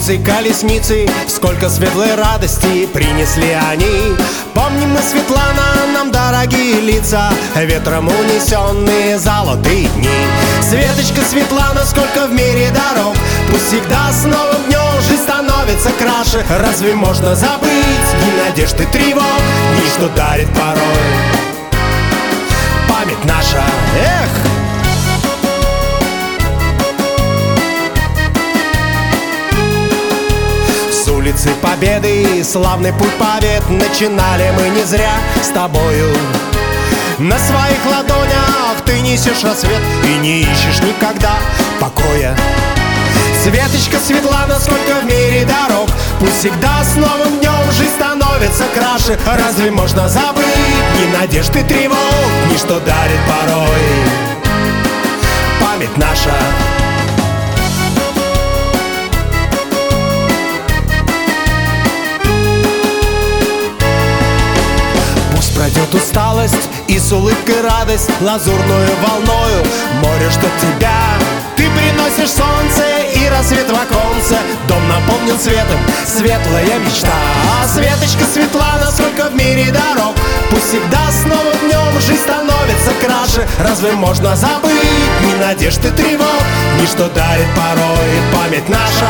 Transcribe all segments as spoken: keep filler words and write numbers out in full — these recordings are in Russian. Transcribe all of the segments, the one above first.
Птицы, колесницы, сколько светлой радости принесли они. Помним мы, Светлана, нам дорогие лица, ветром унесенные золотые дни. Светочка, Светлана, сколько в мире дорог, пусть всегда с новым днем жизнь становится краше. Разве можно забыть дни надежд и тревог, дни, что дарит порой память наша? Эх! С улицы Победы славный путь побед начинали мы не зря с тобою. На своих ладонях ты несешь рассвет и не ищешь никогда покоя. Светочка, Светлана, сколько в мире дорог, пусть всегда с новым днем жизнь становится краше. Разве можно забыть дни надежд и тревог, дни, что дарит порой память наша? Пройдет усталость и с улыбкой радость, лазурную волною море ждет тебя. Ты приносишь солнце и рассвет в оконце, дом наполнен светом, светлая мечта. А Светочка, Светлана, сколько в мире дорог, пусть всегда с новым днем жизнь становится краше. Разве можно забыть дни надежд и тревог, дни, что дарит порой память наша?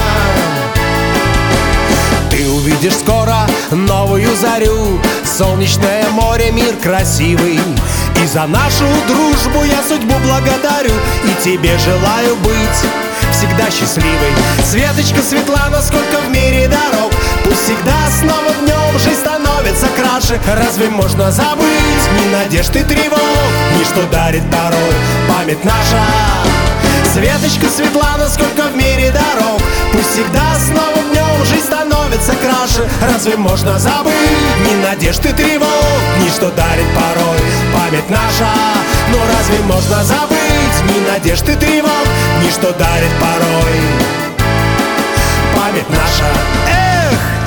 Ты увидишь скоро новую зарю, солнечное море, мир красивый. И за нашу дружбу я судьбу благодарю, и тебе желаю быть всегда счастливой. Светочка, Светлана, сколько в мире дорог, пусть всегда с новым днем жизнь становится краше. Разве можно забыть дни надежд и тревог, дни, что дарит порой память наша? Светочка, Светлана, сколько в мире дорог, пусть всегда с новым днем жизнь становится краше. Разве можно забыть дни надежд и тревог, дни, что дарит порой память наша? Но разве можно забыть дни надежд и тревог, дни, что дарит порой память наша? Эх!